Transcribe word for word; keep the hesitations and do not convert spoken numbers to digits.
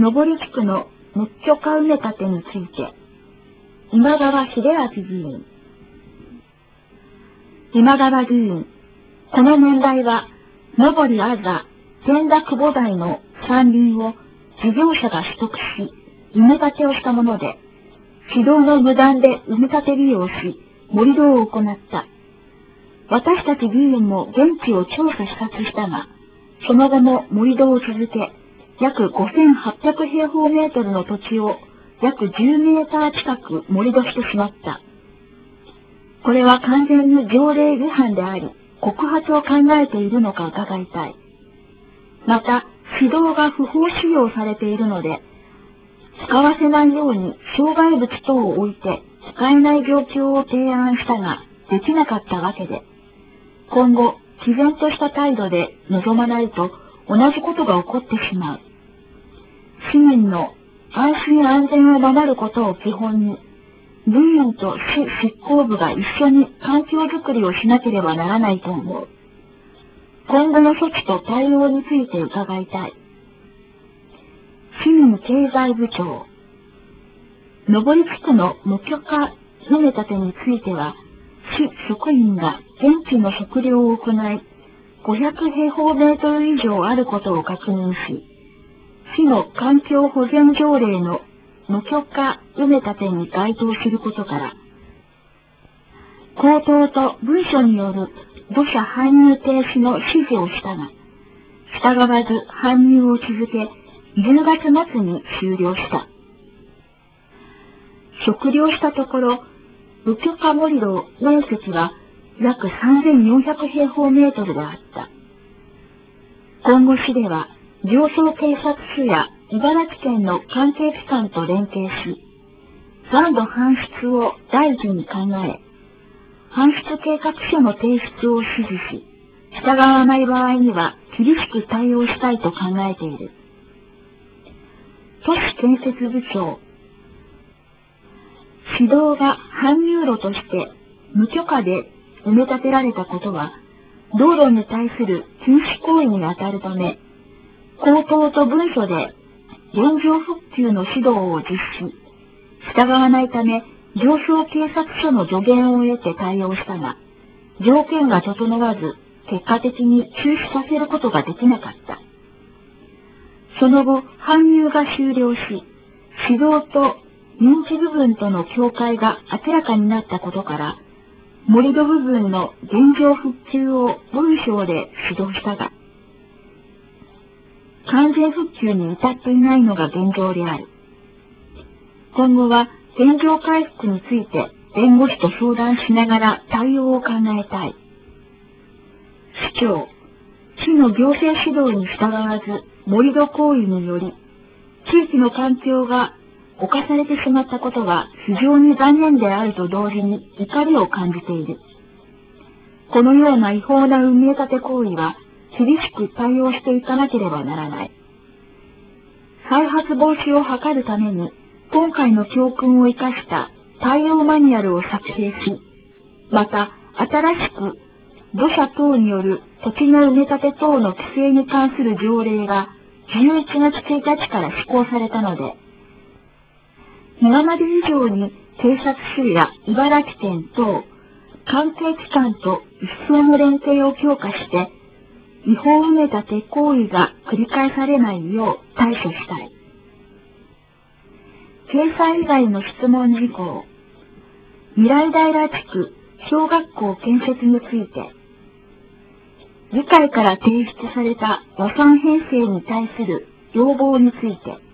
登地区の無許可埋め立てについて、今川秀明議員。今川議員、この問題は、登りあざ、天田久保台の山林を事業者が取得し、埋め立てをしたもので、市道の無断で埋め立て利用し、盛り土を行った。私たち議員も現地を調査視察したが、その後も盛り土を続け、約ごせんはっぴゃくへいほうメートルの土地を約じゅうメーター近く盛り土してしまった。これは完全に条例違反であり、告発を考えているのか伺いたい。また、市道が不法使用されているので、使わせないように障害物等を置いて使えない状況を提案したが、できなかったわけで、今後、毅然とした態度で臨まないと同じことが起こってしまう。市民の安心安全を守ることを基本に、議員と市執行部が一緒に環境づくりをしなければならないと思う。今後の措置と対応について伺いたい。市民経済部長。登地区の無許可埋め立てについては、市職員が現地の測量を行い、ごひゃくへいほうメートル以上あることを確認し、市の環境保全条例の無許可埋め立てに該当することから、口頭と文書による土砂搬入停止の指示をしたが、従わず搬入を続け、じゅうがつまつに終了した。測量したところ、無許可盛り土面積は約さんぜんよんひゃくへいほうメートルであった。今後市では、上層警察署や茨城県の関係機関と連携し、残土搬出を大事に考え、搬出計画書の提出を指示し、従わない場合には厳しく対応したいと考えている。都市建設部長。市道が搬入路として無許可で埋め立てられたことは、道路に対する禁止行為に当たるため、口頭と文書で現状復旧の指導を実施、従わないため上層警察署の助言を得て対応したが、条件が整わず、結果的に中止させることができなかった。その後、搬入が終了し、市道と認知部分との境界が明らかになったことから、盛り土部分の現状復旧を文章で指導したが、完全復旧に至っていないのが現状である。今後は現状回復について弁護士と相談しながら対応を考えたい。市長、市の行政指導に従わず盛り土行為により、地域の環境が侵されてしまったことは非常に残念であると同時に怒りを感じている。このような違法な埋め立て行為は厳しく対応していかなければならない。再発防止を図るために、今回の教訓を生かした対応マニュアルを作成し、また新しく土砂等による土地の埋め立て等の規制に関する条例がじゅういちがつついたちから施行されたので、今まで以上に警察署や茨城県等、関係機関と一層の連携を強化して、違法埋め立て行為が繰り返されないよう対処したい。掲載以外の質問事項。未来平地区小学校建設について、議会から提出された予算編成に対する要望について、